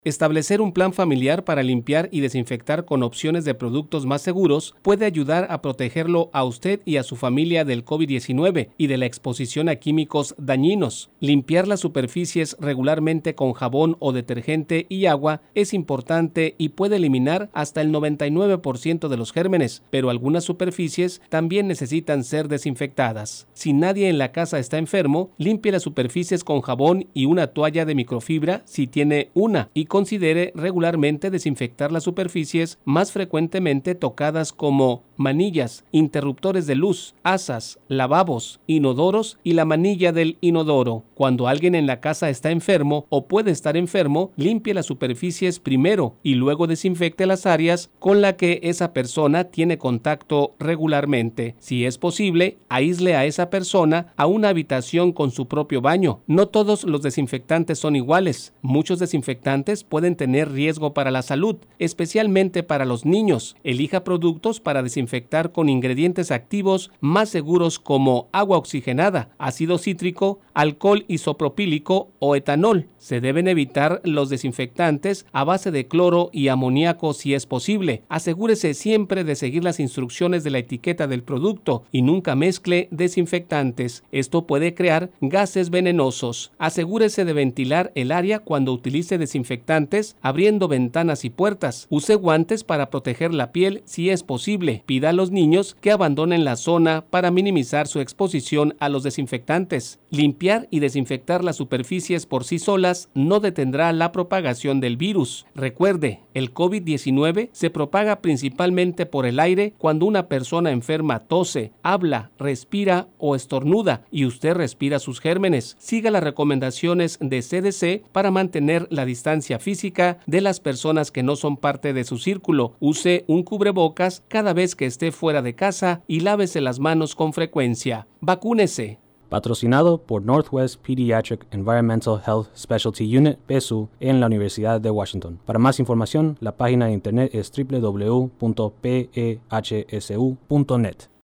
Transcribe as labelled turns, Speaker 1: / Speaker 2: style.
Speaker 1: Establecer un plan familiar para limpiar y desinfectar con opciones de productos más seguros puede ayudar a protegerlo a usted y a su familia del COVID-19 y de la exposición a químicos dañinos. Limpiar las superficies regularmente con jabón o detergente y agua es importante y puede eliminar hasta el 99% de los gérmenes, pero algunas superficies también necesitan ser desinfectadas. Si nadie en la casa está enfermo, limpie las superficies con jabón y una toalla de microfibra si tiene una, y considere regularmente desinfectar las superficies más frecuentemente tocadas como manillas, interruptores de luz, asas, lavabos, inodoros y la manilla del inodoro. Cuando alguien en la casa está enfermo o puede estar enfermo, limpie las superficies primero y luego desinfecte las áreas con las que esa persona tiene contacto regularmente. Si es posible, aísle a esa persona a una habitación con su propio baño. No todos los desinfectantes son iguales. Muchos desinfectantes pueden tener riesgo para la salud, especialmente para los niños. Elija productos para desinfectar con ingredientes activos más seguros como agua oxigenada, ácido cítrico, alcohol isopropílico o etanol. Se deben evitar los desinfectantes a base de cloro y amoníaco si es posible. Asegúrese siempre de seguir las instrucciones de la etiqueta del producto y nunca mezcle desinfectantes. Esto puede crear gases venenosos. Asegúrese de ventilar el área cuando utilice desinfectantes, abriendo ventanas y puertas. Use guantes para proteger la piel si es posible. Pida a los niños que abandonen la zona para minimizar su exposición a los desinfectantes. Limpiar y desinfectar las superficies por sí solas no detendrá la propagación del virus. Recuerde, el COVID-19 se propaga principalmente por el aire cuando una persona enferma tose, habla, respira o estornuda y usted respira sus gérmenes. Siga las recomendaciones de CDC para mantener la distancia física de las personas que no son parte de su círculo. Use un cubrebocas cada vez que esté fuera de casa y lávese las manos con frecuencia. Vacúnese.
Speaker 2: Patrocinado por Northwest Pediatric Environmental Health Specialty Unit, PESU, en la Universidad de Washington. Para más información, la página de internet es www.phsu.net.